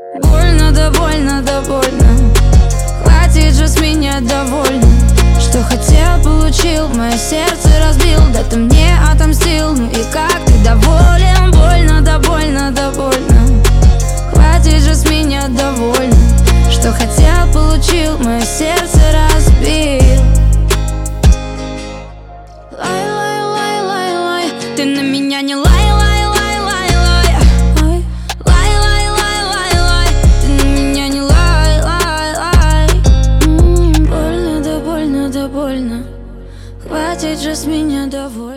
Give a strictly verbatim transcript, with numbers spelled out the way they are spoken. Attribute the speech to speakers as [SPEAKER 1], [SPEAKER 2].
[SPEAKER 1] Больно, да больно, да больно. Хватит же с меня довольно. Что хотел, получил, мое сердце разбил. Да ты мне отомстил, ну и как ты доволен? Больно, да больно, да больно. Хватит же с меня довольно. Что хотел, получил, мое сердце разбил. Лай, лай, лай, лай, лай. Ты на меня не лай, лай, лай, лай, лай. Лай, лай, лай, лай, лай. Ты на меня не лай, лай, лай. М-м, больно, да больно, да больно. Хватит же с меня довольно.